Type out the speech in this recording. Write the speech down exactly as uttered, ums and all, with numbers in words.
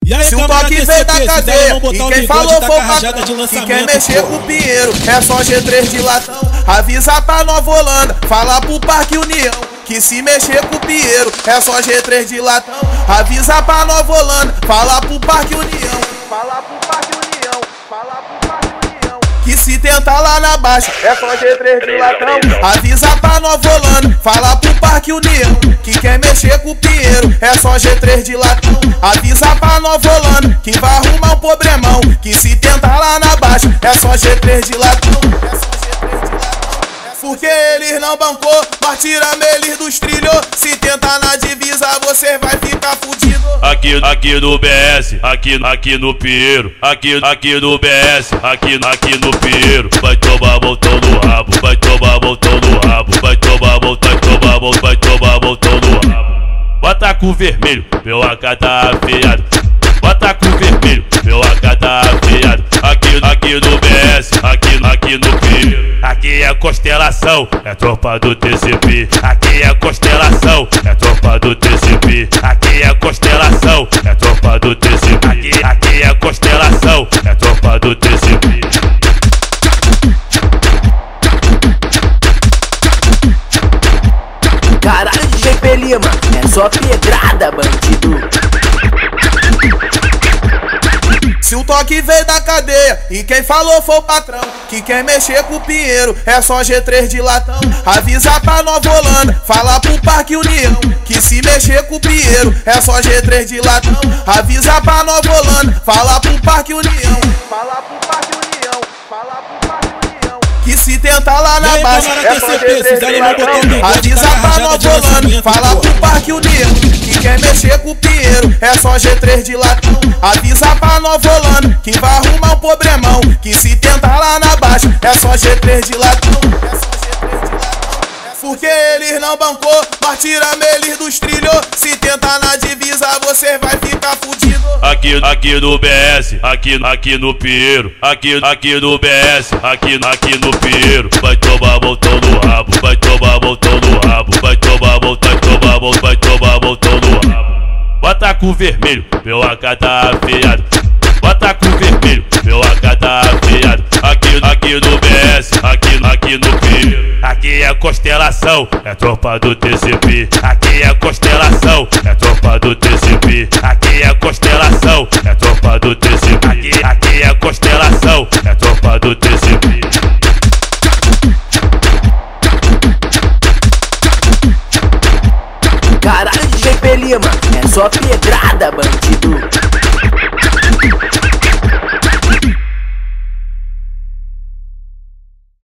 Se o toque veio da cadeia e quem falou foi o patrão, que quer mexer com o Pinheiro é só G três de latão. Avisa pra Nova Holanda, fala pro Parque União, que se mexer com o Pinheiro é só G três de latão. Avisa pra Nova Holanda, fala pro Parque União, fala pro Parque União, fala pro Parque União, que se tentar lá na baixa é só G três de latão. Avisa pra Nova Holanda, fala pro Parque União, que quer mexer com o Pinheiro é só G três de latão. Avisa pra Nova Holanda, que vai arrumar um problemão, que se tentar lá na baixa é só G três de latão. Porque eles não bancou, nós tiramos eles dos trilhos. Se tentar na divisa, você vai ficar fudido. Aqui, aqui no B S, aqui, aqui no Pinheiro. Aqui, aqui no B S, aqui, aqui no Pinheiro. Vai tomar voltão no rabo, vai tomar voltão no rabo, vai tomar voltão, vai tomar voltão, vai tomar voltão no rabo. Bota com vermelho, meu A K tá afiado. Bota com vermelho, meu A K tá afiado. Aqui, aqui no B S, aqui, aqui no Pinheiro. Aqui é constelação, é tropa do T C P. Aqui é constelação, é tropa do T C P. Aqui é constelação, é tropa do T C P. Aqui, aqui é constelação, é tropa do T C P. Caralho, D J P Lima, é só pedrada, bandido. Se o toque veio da cadeia e quem falou foi o patrão, que quer mexer com o Pinheiro é só G três de latão. Avisa pra Nova Holanda, fala pro Parque União, que se mexer com o Pinheiro é só G três de latão. Avisa pra Nova Holanda, fala pro Parque União, fala pro Parque União, fala pro Parque União, que se tentar lá na baixa é só G três de latão. Avisa pra Nova Holanda, fala pro Parque União, que quer mexer com o Pinheiro é só G três de latão. Avisa pra Nova Holanda, que vai arrumar um problemão, que se tentar lá na baixa é só G três de latão. Porque eles não bancou, nós tiramos eles dos trilhos. Se tentar na divisa, você vai ficar fudido. Aqui, aqui no B S, aqui, aqui no Pinheiro. Aqui, aqui no B S, aqui, aqui no Pinheiro. Vai tomar voltão no rabo, vai tomar voltão no rabo, vai tomar voltão, vai tomar voltão, vai tomar voltão no rabo. Bota com vermelho, meu A K tá afiado. Bota com vermelho, meu A K tá afiado. Aqui, aqui no B S, aqui, aqui no Pinheiro. Aqui é constelação, é tropa do T C P. Aqui é constelação, é tropa do T C P. Aqui é constelação, é tropa do T C P. Aqui, aqui é constelação, é tropa do T C P. Caralho, D J P Lima, é só pedrada, bandido.